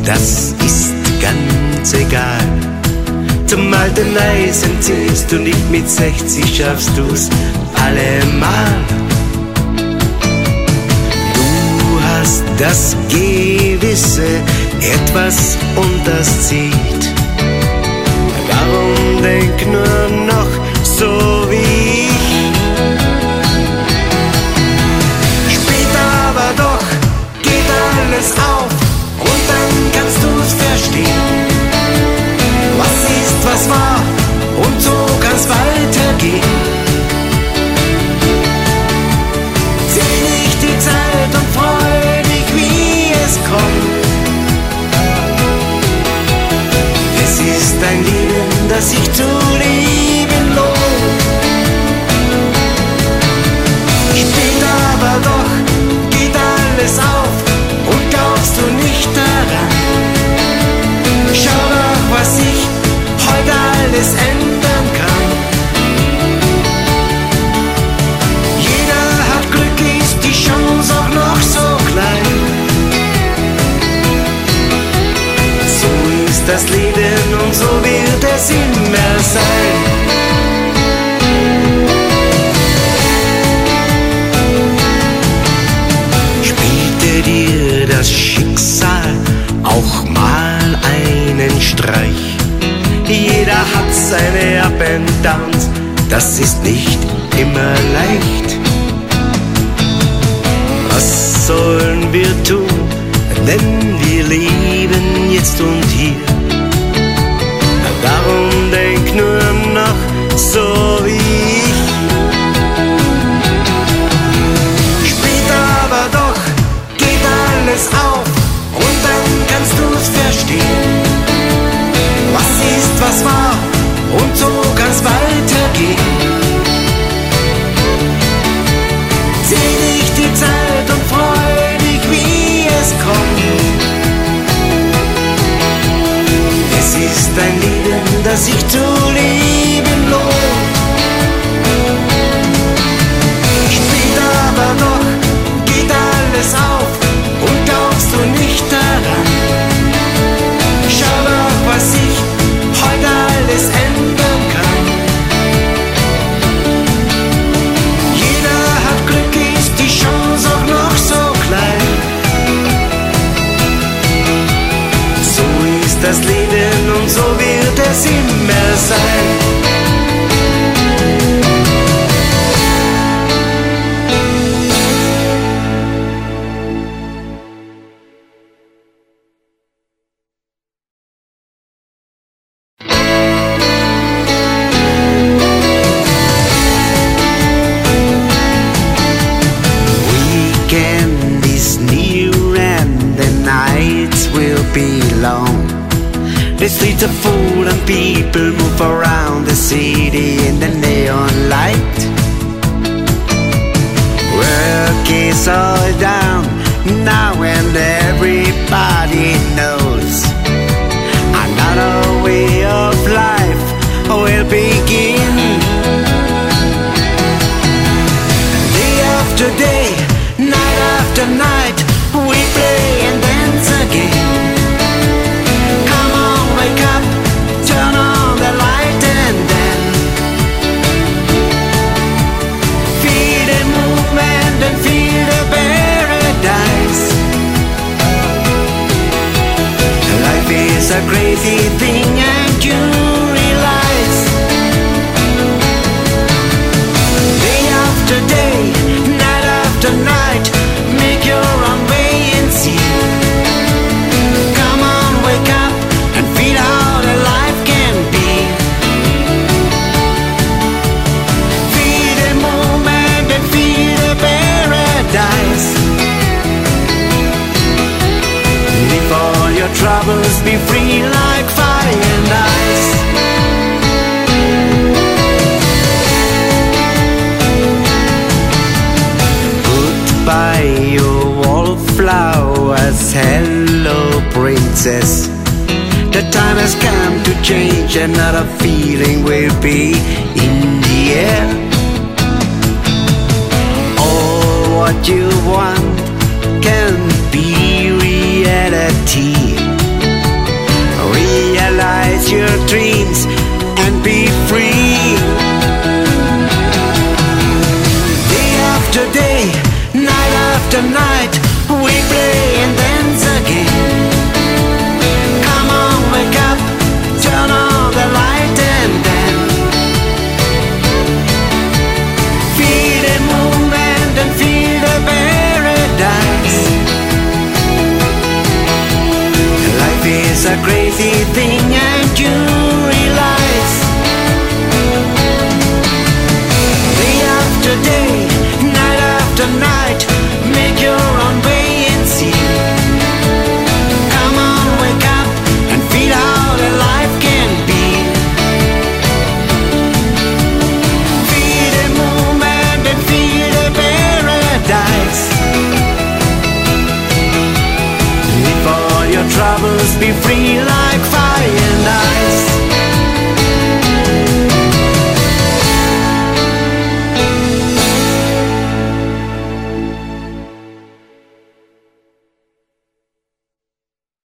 das ist ganz egal. Zum alten Eisen ziehst du nicht, mit 60 schaffst du's allemal. Du hast das Gewisse, etwas und das zieht. Darum denk nur noch so wie ich. Später aber doch geht alles auf und dann kannst du's verstehen. Was ist, was war und so kann's weitergehen. Seh nicht die Zeit und freu dich, wie es kommt. Es ist ein Leben, das sich zu leben lohnt. Später aber doch geht alles auf und glaubst du nicht daran. Schau doch, was sich heute alles ändern kann. Jeder hat Glück, ist die Chance auch noch so klein. So ist das Leben und so wird es immer sein. Spielte dir das Schicksal auch mal einen Streich? Jeder hat seine Up and Downs, das ist nicht immer leicht. Was sollen wir tun, denn wir leben jetzt und hier? Darum denk nur noch so wie ich. Später aber doch geht alles auf und dann kannst du's verstehen. Was ist, was war und so kann's weitergehen. Seh nicht die Zeit und freu dich, wie es kommt. Es ist ein Leben, das sich zu leben lohnt. Später aber doch geht alles auf und glaubst du nicht daran. Schau doch, was sich heute alles ändern kann. Jeder hat Glück, ist die Chance auch noch so klein. So ist das Leben und so wird es immer sein. Weekend is near and the nights will be long. The streets are full and people move around the city in the neon light. Work is all down now and everybody knows another way of life will begin. Day after day, night after night, we play and dance again. Come on, wake up, turn on the light and then feel the movement and feel the paradise. Life is a crazy thing and you realize. Day after day, night after night, make your own way and see. Come on, wake up and feel how the life can be. Feel the moment and feel the paradise. Leave all your troubles, be free like fire and ice. Goodbye, your wallflowers, hello princess. The time has come to change, another feeling will be in the air. All what you want can be reality. your dreams and be free. Day after day, night after night, we play and dance again. Come on, wake up, turn on the light and then feel the movement and feel the paradise. Life is a crazy thing and you realize. Day after day, night after night, make your own way and see. Come on, wake up and feel how the life can be. Feel the movement and feel the paradise. Leave all your troubles, be free.